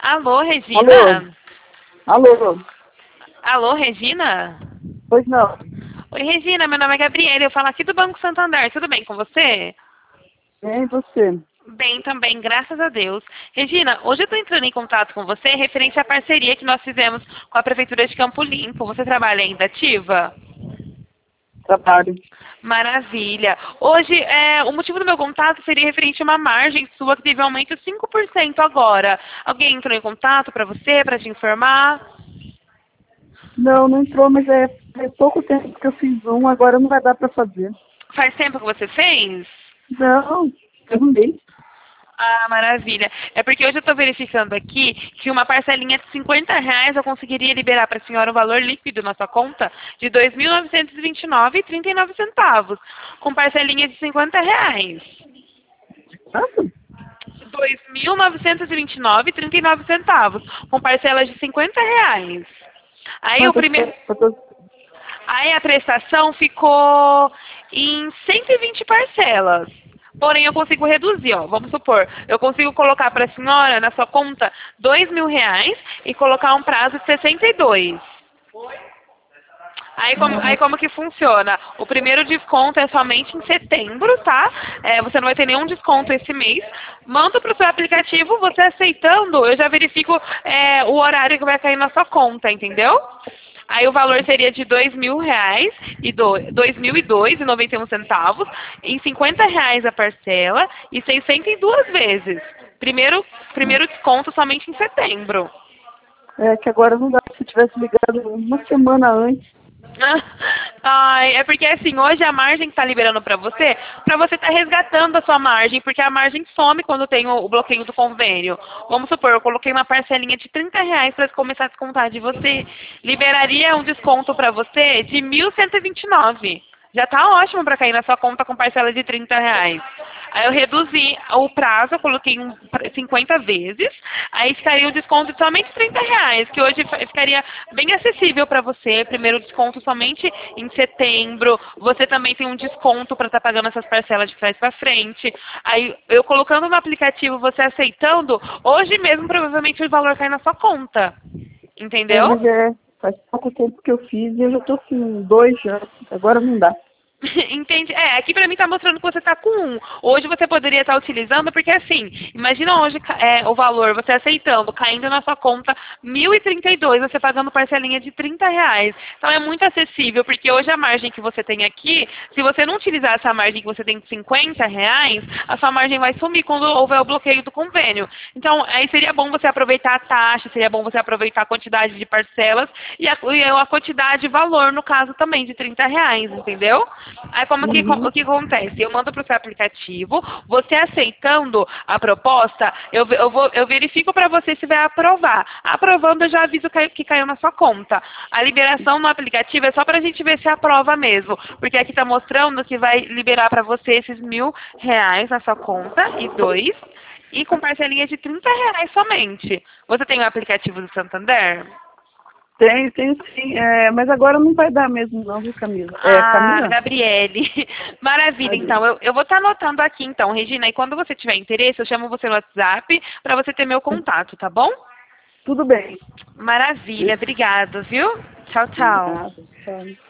Alô, Alô? Regina? Alô? Alô, Regina? Pois não. Oi, Regina, meu nome é Gabriela, eu falo aqui do Banco Santander, tudo bem com você? Bem, você? Bem também, graças a Deus. Regina, hoje eu estou entrando em contato com você referente à parceria que nós fizemos com a Prefeitura de Campo Limpo. Você trabalha ainda ativa? Trabalho. Maravilha. Hoje, o motivo do meu contato seria referente a uma margem sua que teve um aumento de 5% agora. Alguém entrou em contato para você, para te informar? Não, não entrou, mas faz pouco tempo que eu fiz um, agora não vai dar para fazer. Faz tempo que você fez? Não, eu não dei. Ah, maravilha. É porque hoje eu estou verificando aqui que uma parcelinha de R$ 50 eu conseguiria liberar para a senhora um valor líquido na sua conta de R$ 2.929,39, com parcelinha de R$ 50. Quanto? 2.929,39, com parcelas de R$ 50. Aí o Quantas, primeiro, quantas? aí a prestação ficou em 120 parcelas. Porém, eu consigo reduzir, ó. Vamos supor, eu consigo colocar para a senhora na sua conta R$ 2.000 e colocar um prazo de 62. Aí como que funciona? O primeiro desconto é somente em setembro, tá? Você não vai ter nenhum desconto esse mês. Manda para o seu aplicativo, você aceitando, eu já verifico o horário que vai cair na sua conta, entendeu? Aí o valor seria de R$ 2.000 e R$ 2.002,91, em R$ 50 a parcela e 602 vezes. Primeiro desconto somente em setembro. É que agora não dá. Se eu tivesse ligado uma semana antes. Ai, é porque assim, hoje a margem que está liberando para você estar resgatando a sua margem, porque a margem some quando tem o bloqueio do convênio. Vamos supor, eu coloquei uma parcelinha de R$ 30 para começar a descontar de você. Liberaria um desconto para você de 1.129. Já tá ótimo para cair na sua conta com parcela de R$ 30. Aí eu reduzi o prazo, eu coloquei 50 vezes, aí ficaria o desconto de somente R$ 30, que hoje ficaria bem acessível para você. Primeiro desconto somente em setembro, você também tem um desconto para estar pagando essas parcelas de trás para frente. Aí eu colocando no aplicativo, você aceitando, hoje mesmo provavelmente o valor cai na sua conta. É, Entendeu? mas faz pouco tempo que eu fiz e eu já tô com dois já. Agora não dá. Entendi. Aqui pra mim tá mostrando que você tá com um. Hoje você poderia estar utilizando, porque assim, imagina hoje o valor, você aceitando, caindo na sua conta 1.032, você pagando parcelinha de R$ 30. Então é muito acessível, porque hoje a margem que você tem aqui, se você não utilizar essa margem que você tem de R$ 50, a sua margem vai sumir quando houver o bloqueio do convênio. Então, aí seria bom você aproveitar a taxa, seria bom você aproveitar a quantidade de parcelas e a quantidade de valor, no caso também, de R$ 30, entendeu? Aí Uhum. o que acontece? Eu mando para o seu aplicativo, você aceitando a proposta, eu verifico para você se vai aprovar. Aprovando, eu já aviso que caiu na sua conta. A liberação no aplicativo é só para a gente ver se aprova mesmo, porque aqui está mostrando que vai liberar para você esses R$ 1.000 na sua conta e com parcelinha de R$ 30 somente. Você tem o aplicativo do Santander? Tenho sim. Mas agora não vai dar mesmo não, viu, Camila? Ah, Camila? Gabriele. Maravilha, então. Eu vou estar anotando aqui, então, Regina. E quando você tiver interesse, eu chamo você no WhatsApp para você ter meu contato, tá bom? Tudo bem. Maravilha. Obrigada, viu? Tchau, tchau. Nada, tchau.